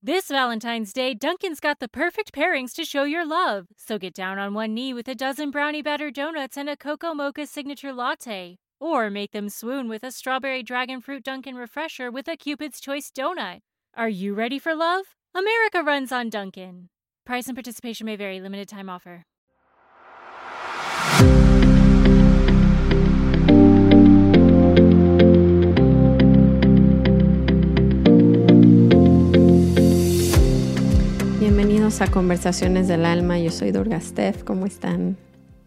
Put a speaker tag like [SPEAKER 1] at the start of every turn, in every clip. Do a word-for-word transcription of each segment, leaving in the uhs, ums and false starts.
[SPEAKER 1] This Valentine's Day, Dunkin's got the perfect pairings to show your love. So get down on one knee with a dozen brownie batter donuts and a cocoa mocha signature latte. Or make them swoon with a strawberry dragon fruit Dunkin' refresher with a Cupid's Choice donut. Are you ready for love? America runs on Dunkin'. Price and participation may vary. Limited time offer.
[SPEAKER 2] Bienvenidos a Conversaciones del Alma. Yo soy Durga Steph. ¿Cómo están?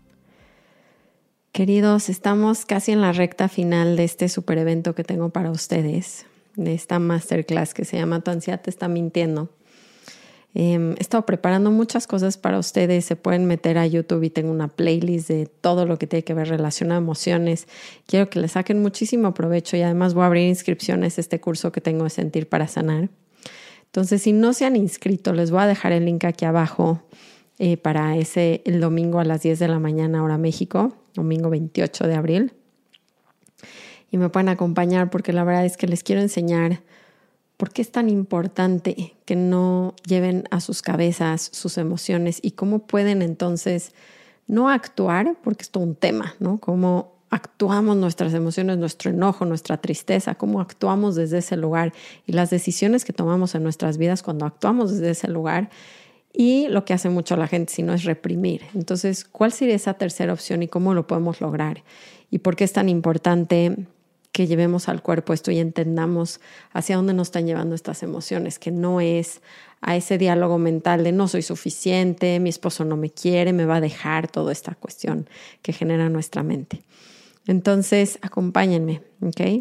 [SPEAKER 2] Queridos, estamos casi en la recta final de este super evento que tengo para ustedes, de esta masterclass que se llama Tu ansiedad te está mintiendo. Eh, he estado preparando muchas cosas para ustedes. Se pueden meter a YouTube y tengo una playlist de todo lo que tiene que ver relacionado a emociones. Quiero que le saquen muchísimo provecho y además voy a abrir inscripciones a este curso que tengo de Sentir para Sanar. Entonces, si no se han inscrito, les voy a dejar el link aquí abajo eh, para ese el domingo a las diez de la mañana, hora México, domingo veintiocho de abril. Y me pueden acompañar porque la verdad es que les quiero enseñar por qué es tan importante que no lleven a sus cabezas sus emociones y cómo pueden entonces no actuar, porque es todo un tema, ¿no? Cómo actuamos nuestras emociones, nuestro enojo, nuestra tristeza, cómo actuamos desde ese lugar y las decisiones que tomamos en nuestras vidas cuando actuamos desde ese lugar y lo que hace mucho la gente si no es reprimir. Entonces, ¿cuál sería esa tercera opción y cómo lo podemos lograr? ¿Y por qué es tan importante que llevemos al cuerpo esto y entendamos hacia dónde nos están llevando estas emociones? Que no es a ese diálogo mental de no soy suficiente, mi esposo no me quiere, me va a dejar, toda esta cuestión que genera nuestra mente. Entonces, acompáñenme, ¿ok?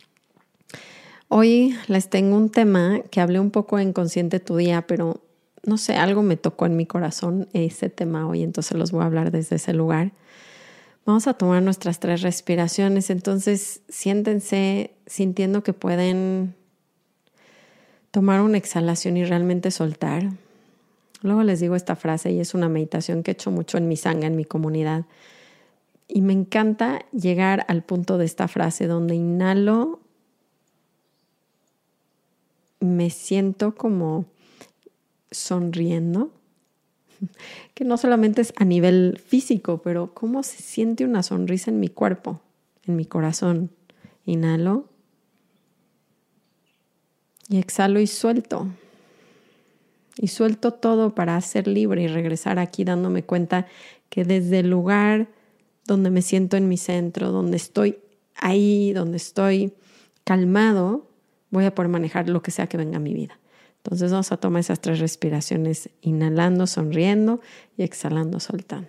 [SPEAKER 2] Hoy les tengo un tema que hablé un poco en Consciente tu Día, pero no sé, algo me tocó en mi corazón ese tema hoy, entonces los voy a hablar desde ese lugar. Vamos a tomar nuestras tres respiraciones, entonces siéntense sintiendo que pueden tomar una exhalación y realmente soltar. Luego les digo esta frase y es una meditación que he hecho mucho en mi sangha, en mi comunidad. Y me encanta llegar al punto de esta frase donde inhalo, me siento como sonriendo, que no solamente es a nivel físico, pero cómo se siente una sonrisa en mi cuerpo, en mi corazón. Inhalo y exhalo y suelto. Y suelto todo para ser libre y regresar aquí dándome cuenta que desde el lugar donde me siento en mi centro, donde estoy ahí, donde estoy calmado, voy a poder manejar lo que sea que venga a mi vida. Entonces vamos a tomar esas tres respiraciones, inhalando, sonriendo y exhalando, soltando.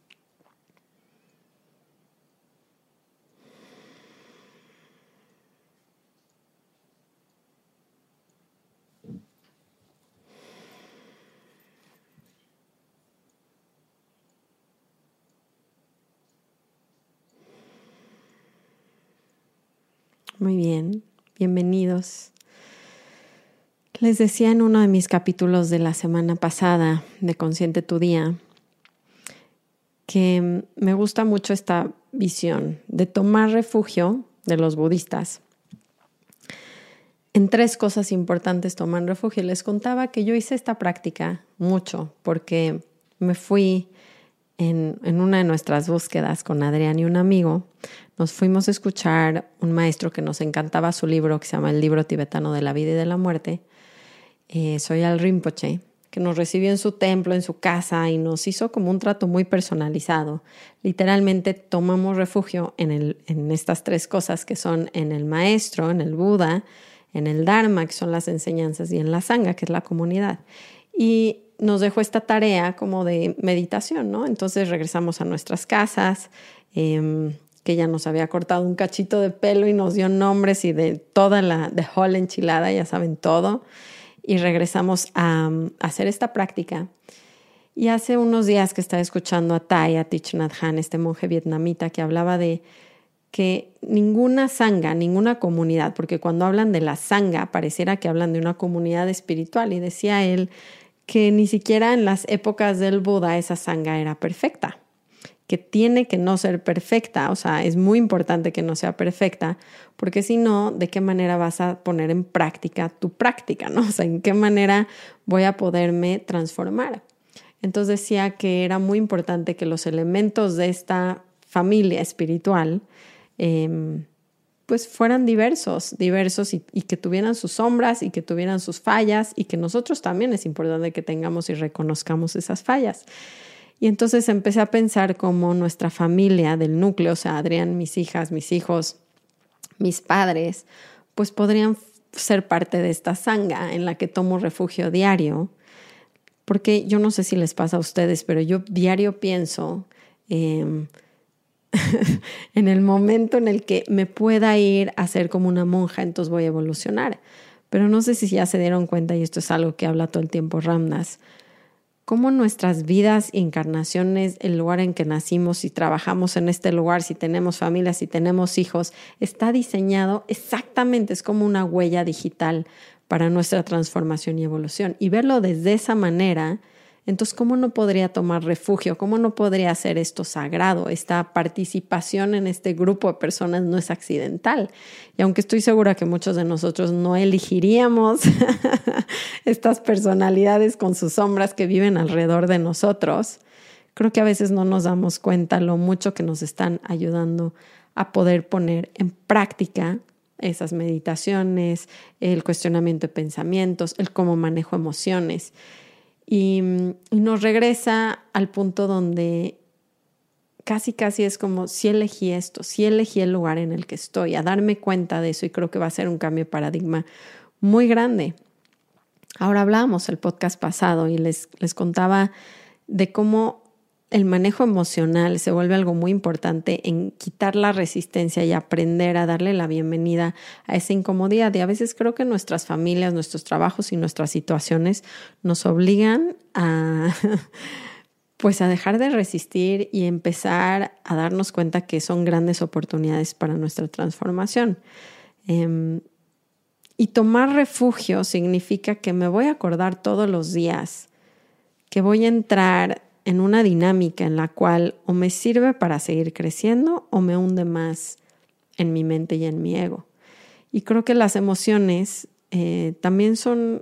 [SPEAKER 2] Muy bien, bienvenidos. Les decía en uno de mis capítulos de la semana pasada de Consciente tu Día que me gusta mucho esta visión de tomar refugio de los budistas en tres cosas importantes. Tomar refugio. Les contaba que yo hice esta práctica mucho porque me fui en, en una de nuestras búsquedas con Adrián y un amigo. Nos fuimos a escuchar un maestro que nos encantaba su libro, que se llama El Libro Tibetano de la Vida y de la Muerte, eh, Sogyal Rinpoche, que nos recibió en su templo, en su casa y nos hizo como un trato muy personalizado. Literalmente tomamos refugio en, el, en estas tres cosas que son en el maestro, en el Buda, en el Dharma, que son las enseñanzas, y en la Sangha, que es la comunidad. Y nos dejó esta tarea como de meditación, ¿no? Entonces regresamos a nuestras casas, eh, que ella nos había cortado un cachito de pelo y nos dio nombres y de toda la de whole enchilada, ya saben todo. Y regresamos a, a hacer esta práctica. Y hace unos días que estaba escuchando a Thaya Thich Nhat Hanh, este monje vietnamita, que hablaba de que ninguna sangha, ninguna comunidad, porque cuando hablan de la sangha pareciera que hablan de una comunidad espiritual, y decía él que ni siquiera en las épocas del Buda esa sangha era perfecta, que tiene que no ser perfecta, o sea, es muy importante que no sea perfecta, porque si no, ¿de qué manera vas a poner en práctica tu práctica, ¿no? O sea, ¿en qué manera voy a poderme transformar? Entonces decía que era muy importante que los elementos de esta familia espiritual eh, pues fueran diversos, diversos y, y que tuvieran sus sombras y que tuvieran sus fallas y que nosotros también es importante que tengamos y reconozcamos esas fallas. Y entonces empecé a pensar cómo nuestra familia del núcleo, o sea, Adrián, mis hijas, mis hijos, mis padres, pues podrían ser parte de esta sangha en la que tomo refugio diario. Porque yo no sé si les pasa a ustedes, pero yo diario pienso eh, en el momento en el que me pueda ir a ser como una monja, entonces voy a evolucionar. Pero no sé si ya se dieron cuenta, y esto es algo que habla todo el tiempo Ram Dass, cómo nuestras vidas, encarnaciones, el lugar en que nacimos, si trabajamos en este lugar, si tenemos familia, si tenemos hijos, está diseñado exactamente, es como una huella digital para nuestra transformación y evolución. Y verlo desde esa manera, entonces, ¿cómo no podría tomar refugio? ¿Cómo no podría hacer esto sagrado? Esta participación en este grupo de personas no es accidental. Y aunque estoy segura que muchos de nosotros no elegiríamos estas personalidades con sus sombras que viven alrededor de nosotros, creo que a veces no nos damos cuenta lo mucho que nos están ayudando a poder poner en práctica esas meditaciones, el cuestionamiento de pensamientos, el cómo manejo emociones. Y, y nos regresa al punto donde casi casi es como si elegí esto, si elegí el lugar en el que estoy, a darme cuenta de eso, y creo que va a ser un cambio de paradigma muy grande. Ahora hablábamos el podcast pasado y les, les contaba de cómo el manejo emocional se vuelve algo muy importante en quitar la resistencia y aprender a darle la bienvenida a esa incomodidad. Y a veces creo que nuestras familias, nuestros trabajos y nuestras situaciones nos obligan a, pues a dejar de resistir y empezar a darnos cuenta que son grandes oportunidades para nuestra transformación. Eh, y tomar refugio significa que me voy a acordar todos los días que voy a entrar en una dinámica en la cual o me sirve para seguir creciendo o me hunde más en mi mente y en mi ego. Y creo que las emociones eh, también son,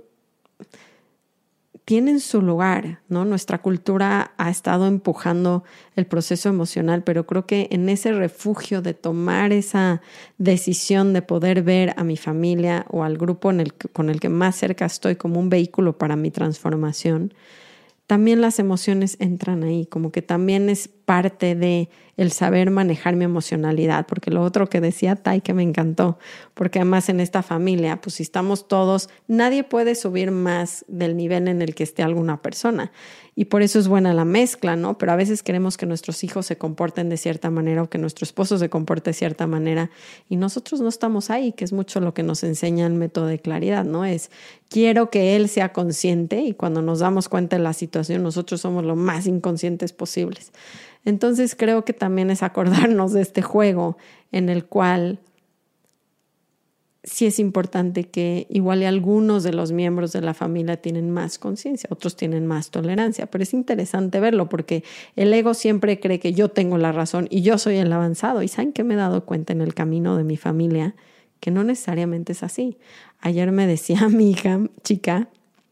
[SPEAKER 2] tienen su lugar, ¿no? Nuestra cultura ha estado empujando el proceso emocional, pero creo que en ese refugio de tomar esa decisión de poder ver a mi familia o al grupo en el, con el que más cerca estoy como un vehículo para mi transformación, también las emociones entran ahí, como que también es parte de el saber manejar mi emocionalidad, porque lo otro que decía Tai que me encantó, porque además en esta familia, pues si estamos todos, nadie puede subir más del nivel en el que esté alguna persona, y por eso es buena la mezcla, ¿no? Pero a veces queremos que nuestros hijos se comporten de cierta manera o que nuestro esposo se comporte de cierta manera, y nosotros no estamos ahí, que es mucho lo que nos enseña el método de claridad, ¿no? Es, quiero que él sea consciente, y cuando nos damos cuenta de la situación, nosotros somos lo más inconscientes posibles. Entonces creo que también es acordarnos de este juego en el cual sí es importante que igual y algunos de los miembros de la familia tienen más conciencia, otros tienen más tolerancia, pero es interesante verlo porque el ego siempre cree que yo tengo la razón y yo soy el avanzado. ¿Y saben qué me he dado cuenta en el camino de mi familia? Que no necesariamente es así. Ayer me decía mi hija chica,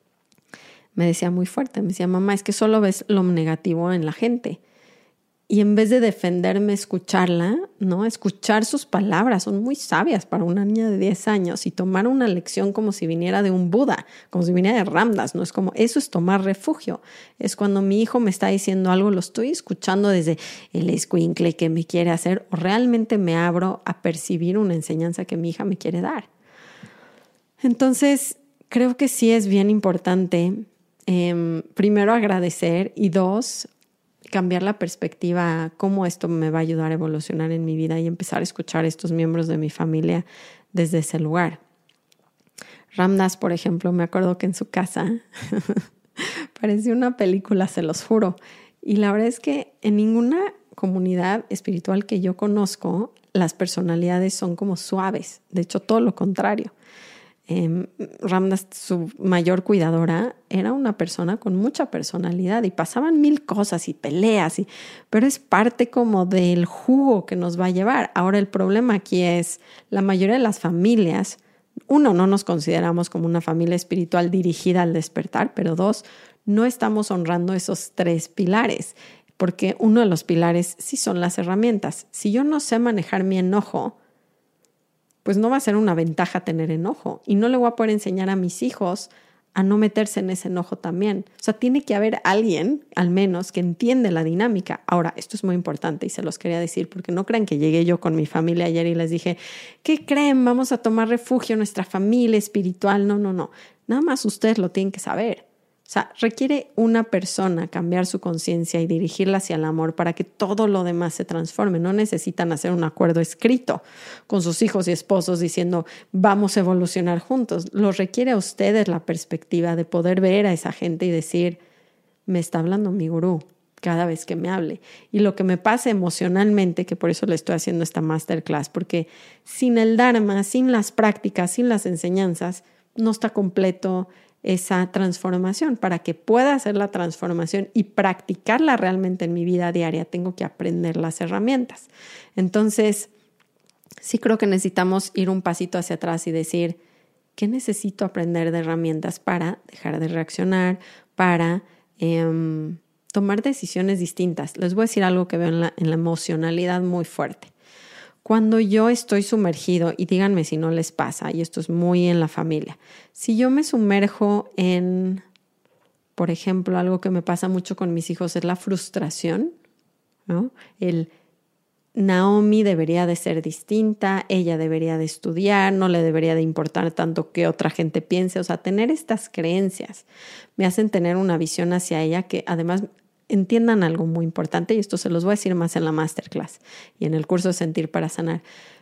[SPEAKER 2] me decía muy fuerte, me decía, mamá, es que solo ves lo negativo en la gente. Y en vez de defenderme, escucharla, ¿no? Escuchar sus palabras, son muy sabias para una niña de diez años, y tomar una lección como si viniera de un Buda, como si viniera de Ram Dass, ¿no? Es como, eso es tomar refugio. Es cuando mi hijo me está diciendo algo, lo estoy escuchando desde el escuincle que me quiere hacer, o realmente me abro a percibir una enseñanza que mi hija me quiere dar. Entonces, creo que sí es bien importante, eh, primero agradecer, y dos, cambiar la perspectiva a cómo esto me va a ayudar a evolucionar en mi vida y empezar a escuchar a estos miembros de mi familia desde ese lugar. Ram Dass, por ejemplo, me acuerdo que en su casa parecía una película, se los juro. Y la verdad es que en ninguna comunidad espiritual que yo conozco, las personalidades son como suaves. De hecho, todo lo contrario. Eh, Ramdas, su mayor cuidadora, era una persona con mucha personalidad y pasaban mil cosas y peleas, y, pero es parte como del jugo que nos va a llevar. Ahora el problema aquí es, la mayoría de las familias, uno, no nos consideramos como una familia espiritual dirigida al despertar, pero dos, no estamos honrando esos tres pilares, porque uno de los pilares sí son las herramientas. Si yo no sé manejar mi enojo, pues no va a ser una ventaja tener enojo y no le voy a poder enseñar a mis hijos a no meterse en ese enojo también. O sea, tiene que haber alguien, al menos, que entiende la dinámica. Ahora, esto es muy importante y se los quería decir porque no crean que llegué yo con mi familia ayer y les dije, ¿qué creen? Vamos a tomar refugio en nuestra familia espiritual. No, no, no. Nada más ustedes lo tienen que saber. O sea, requiere una persona cambiar su conciencia y dirigirla hacia el amor para que todo lo demás se transforme. No necesitan hacer un acuerdo escrito con sus hijos y esposos diciendo vamos a evolucionar juntos. Lo requiere a ustedes la perspectiva de poder ver a esa gente y decir, me está hablando mi gurú cada vez que me hable. Y lo que me pasa emocionalmente, que por eso le estoy haciendo esta masterclass, porque sin el Dharma, sin las prácticas, sin las enseñanzas, no está completo esa transformación. Para que pueda hacer la transformación y practicarla realmente en mi vida diaria, tengo que aprender las herramientas. Entonces, sí creo que necesitamos ir un pasito hacia atrás y decir, ¿qué necesito aprender de herramientas para dejar de reaccionar, para eh, tomar decisiones distintas? Les voy a decir algo que veo en la, en la emocionalidad muy fuerte. Cuando yo estoy sumergido, y díganme si no les pasa, y esto es muy en la familia, si yo me sumerjo en, por ejemplo, algo que me pasa mucho con mis hijos es la frustración, ¿no? El Naomi debería de ser distinta, ella debería de estudiar, no le debería de importar tanto que otra gente piense. O sea, tener estas creencias me hacen tener una visión hacia ella que además entiendan algo muy importante, y esto se los voy a decir más en la masterclass y en el curso de Sentir para Sanar.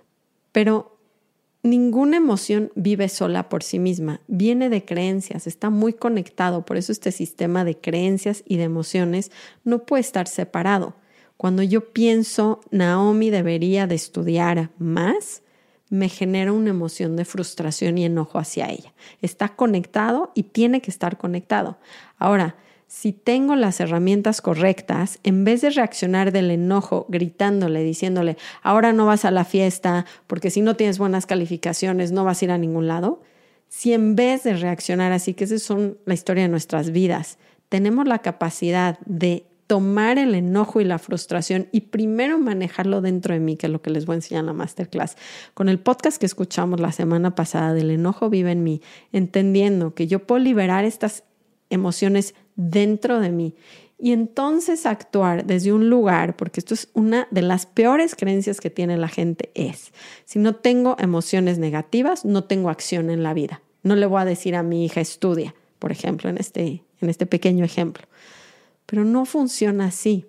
[SPEAKER 2] Pero ninguna emoción vive sola por sí misma, viene de creencias, está muy conectado. Por eso este sistema de creencias y de emociones no puede estar separado. Cuando yo pienso, Naomi debería de estudiar más, me genera una emoción de frustración y enojo hacia ella. Está conectado y tiene que estar conectado. Ahora, si tengo las herramientas correctas, en vez de reaccionar del enojo gritándole, diciéndole, ahora no vas a la fiesta porque si no tienes buenas calificaciones no vas a ir a ningún lado, si en vez de reaccionar así, que esa es la historia de nuestras vidas, tenemos la capacidad de tomar el enojo y la frustración y primero manejarlo dentro de mí, que es lo que les voy a enseñar en la masterclass. Con el podcast que escuchamos la semana pasada del enojo vive en mí, entendiendo que yo puedo liberar estas emociones dentro de mí y entonces actuar desde un lugar, porque esto es una de las peores creencias que tiene la gente, es, si no tengo emociones negativas, no tengo acción en la vida. No le voy a decir a mi hija, estudia, por ejemplo, en este, en este pequeño ejemplo. Pero no funciona así.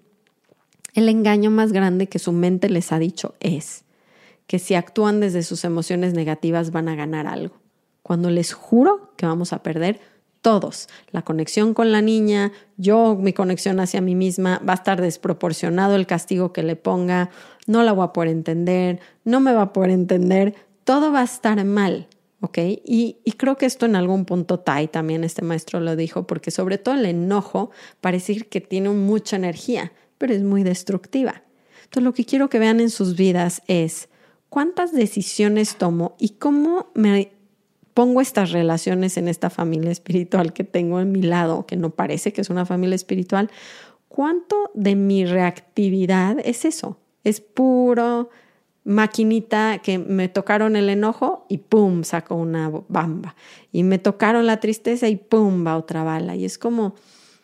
[SPEAKER 2] El engaño más grande que su mente les ha dicho es que si actúan desde sus emociones negativas van a ganar algo, cuando les juro que vamos a perder todos. La conexión con la niña, yo, mi conexión hacia mí misma, va a estar desproporcionado el castigo que le ponga, no la voy a poder entender, no me va a poder entender, todo va a estar mal, ¿ok? Y, y creo que esto en algún punto Tai, también este maestro lo dijo, porque sobre todo el enojo parece que tiene mucha energía, pero es muy destructiva. Entonces lo que quiero que vean en sus vidas es cuántas decisiones tomo y cómo me pongo estas relaciones en esta familia espiritual que tengo en mi lado, que no parece que es una familia espiritual. ¿Cuánto de mi reactividad es eso? Es puro maquinita que me tocaron el enojo y pum, saco una bamba. Y me tocaron la tristeza y pum, va otra bala. Y es como,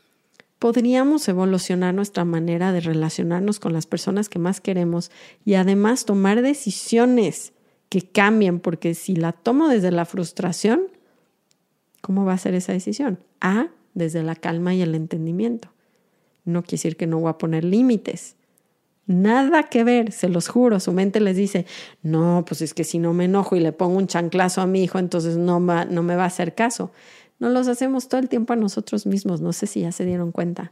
[SPEAKER 2] podríamos evolucionar nuestra manera de relacionarnos con las personas que más queremos y además tomar decisiones que cambien, porque si la tomo desde la frustración, ¿cómo va a ser esa decisión? A, desde la calma y el entendimiento. No quiere decir que no voy a poner límites. Nada que ver, se los juro. Su mente les dice, no, pues es que si no me enojo y le pongo un chanclazo a mi hijo, entonces no, va, no me va a hacer caso. No los hacemos todo el tiempo a nosotros mismos. No sé si ya se dieron cuenta.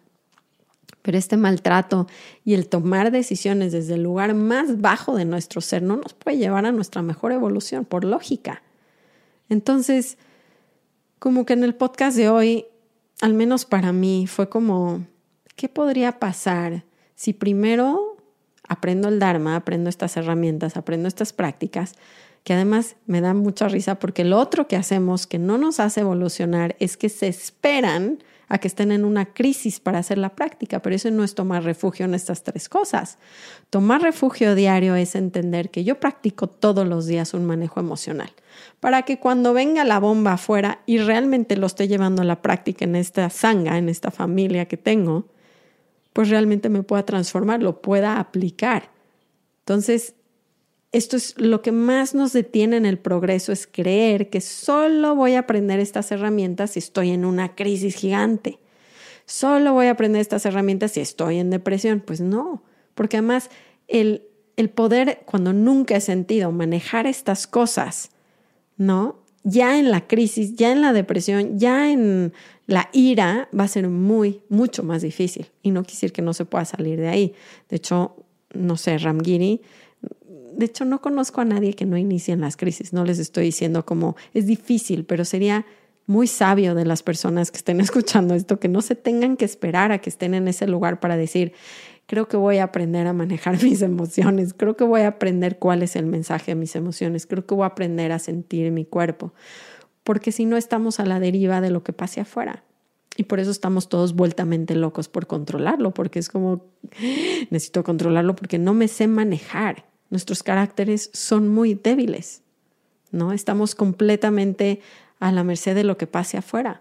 [SPEAKER 2] Pero este maltrato y el tomar decisiones desde el lugar más bajo de nuestro ser no nos puede llevar a nuestra mejor evolución, por lógica. Entonces, como que en el podcast de hoy, al menos para mí, fue como, ¿qué podría pasar si primero aprendo el Dharma, aprendo estas herramientas, aprendo estas prácticas, que además me da mucha risa porque lo otro que hacemos que no nos hace evolucionar es que se esperan a que estén en una crisis para hacer la práctica, pero eso no es tomar refugio en estas tres cosas. Tomar refugio diario es entender que yo practico todos los días un manejo emocional para que cuando venga la bomba afuera y realmente lo esté llevando a la práctica en esta sangha, en esta familia que tengo, pues realmente me pueda transformar, lo pueda aplicar. Entonces, esto es lo que más nos detiene en el progreso, es creer que solo voy a aprender estas herramientas si estoy en una crisis gigante. Solo voy a aprender estas herramientas si estoy en depresión. Pues no, porque además el, el poder, cuando nunca he sentido manejar estas cosas, ¿no? Ya en la crisis, ya en la depresión, ya en la ira, va a ser muy, mucho más difícil. Y no quiere decir que no se pueda salir de ahí. De hecho, no sé, Ramgiri... De hecho, no conozco a nadie que no inicie en las crisis. No les estoy diciendo como es difícil, pero sería muy sabio de las personas que estén escuchando esto, que no se tengan que esperar a que estén en ese lugar para decir, creo que voy a aprender a manejar mis emociones, creo que voy a aprender cuál es el mensaje de mis emociones, creo que voy a aprender a sentir mi cuerpo. Porque si no, estamos a la deriva de lo que pase afuera. Y por eso estamos todos vueltamente locos por controlarlo, porque es como, necesito controlarlo porque no me sé manejar. Nuestros caracteres son muy débiles, ¿no? Estamos completamente a la merced de lo que pase afuera.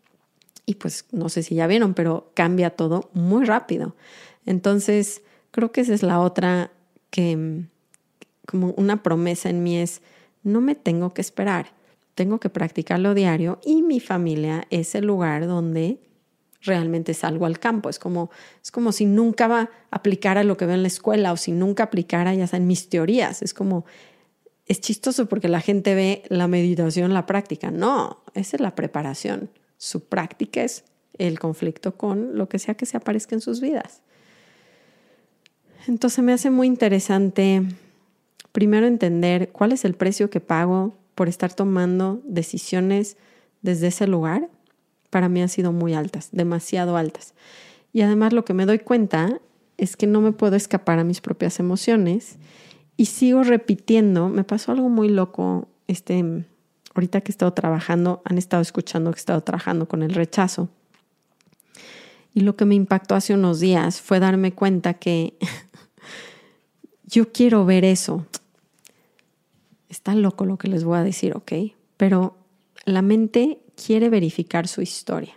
[SPEAKER 2] Y pues no sé si ya vieron, pero cambia todo muy rápido. Entonces, creo que esa es la otra que, como una promesa en mí es, no me tengo que esperar, tengo que practicarlo diario y mi familia es el lugar donde realmente salgo al campo. Es como, es como si nunca va a aplicar a lo que veo en la escuela o si nunca aplicara ya en mis teorías. Es como, es chistoso porque la gente ve la meditación, la práctica. No, esa es la preparación. Su práctica es el conflicto con lo que sea que se aparezca en sus vidas. Entonces me hace muy interesante primero entender cuál es el precio que pago por estar tomando decisiones desde ese lugar. Para mí han sido muy altas, demasiado altas. Y además lo que me doy cuenta es que no me puedo escapar a mis propias emociones y sigo repitiendo. Me pasó algo muy loco. Este, ahorita que he estado trabajando, han estado escuchando que he estado trabajando con el rechazo. Y lo que me impactó hace unos días fue darme cuenta que yo quiero ver eso. Está loco lo que les voy a decir, ¿ok? Pero la mente quiere verificar su historia.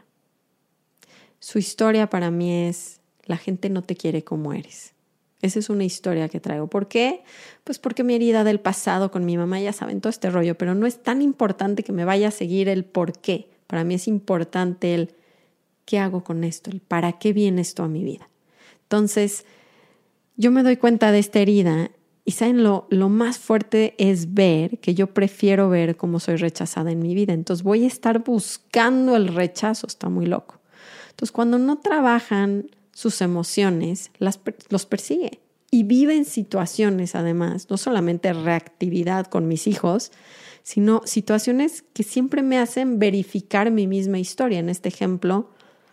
[SPEAKER 2] Su historia para mí es, la gente no te quiere como eres. Esa es una historia que traigo. ¿Por qué? Pues porque mi herida del pasado con mi mamá, ya saben, todo este rollo, pero no es tan importante que me vaya a seguir el por qué. Para mí es importante el qué hago con esto, el para qué viene esto a mi vida. Entonces, yo me doy cuenta de esta herida y saben, lo, lo más fuerte es ver que yo prefiero ver cómo soy rechazada en mi vida. Entonces voy a estar buscando el rechazo, está muy loco. Entonces cuando no trabajan sus emociones, las, los persigue y viven situaciones además, no solamente reactividad con mis hijos, sino situaciones que siempre me hacen verificar mi misma historia. En este ejemplo,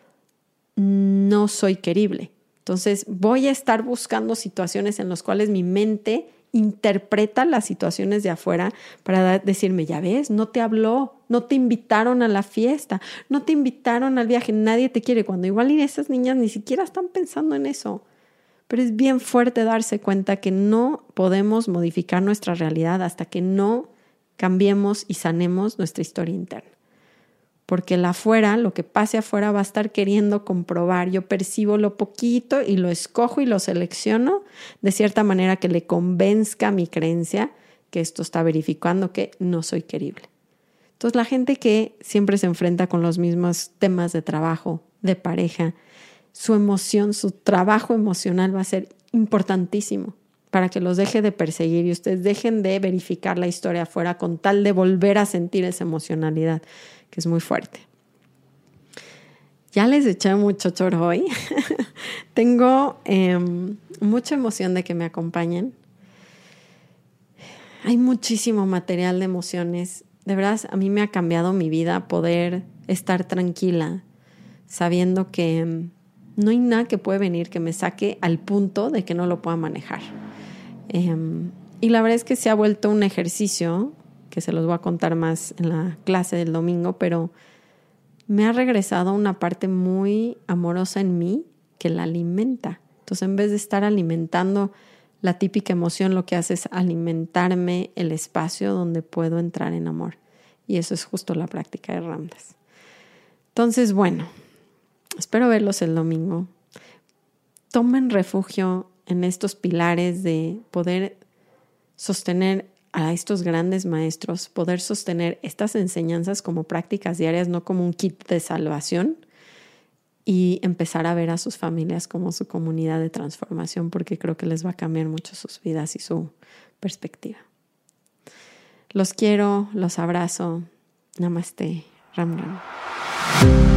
[SPEAKER 2] no soy querible. Entonces voy a estar buscando situaciones en las cuales mi mente interpreta las situaciones de afuera para decirme, ya ves, no te habló, no te invitaron a la fiesta, no te invitaron al viaje, nadie te quiere, cuando igual esas niñas ni siquiera están pensando en eso. Pero es bien fuerte darse cuenta que no podemos modificar nuestra realidad hasta que no cambiemos y sanemos nuestra historia interna. Porque el afuera, lo que pase afuera va a estar queriendo comprobar. Yo percibo lo poquito y lo escojo y lo selecciono de cierta manera que le convenzca a mi creencia que esto está verificando que no soy querible. Entonces la gente que siempre se enfrenta con los mismos temas de trabajo, de pareja, su emoción, su trabajo emocional va a ser importantísimo para que los deje de perseguir y ustedes dejen de verificar la historia afuera con tal de volver a sentir esa emocionalidad, que es muy fuerte. Ya les eché mucho choro hoy. Tengo eh, mucha emoción de que me acompañen. Hay muchísimo material de emociones de verdad a mí me ha cambiado mi vida poder estar tranquila, sabiendo que no hay nada que puede venir que me saque al punto de que no lo pueda manejar. Eh, y la verdad es que se ha vuelto un ejercicio, que se los voy a contar más en la clase del domingo, pero me ha regresado una parte muy amorosa en mí que la alimenta. Entonces, en vez de estar alimentando la típica emoción, lo que hace es alimentarme el espacio donde puedo entrar en amor. Y eso es justo la práctica de Ram Dass. Entonces, bueno, espero verlos el domingo. Tomen refugio en estos pilares de poder sostener a estos grandes maestros, poder sostener estas enseñanzas como prácticas diarias, no como un kit de salvación, y empezar a ver a sus familias como su comunidad de transformación, porque creo que les va a cambiar mucho sus vidas y su perspectiva. Los quiero, los abrazo. Namaste. Ram Ram.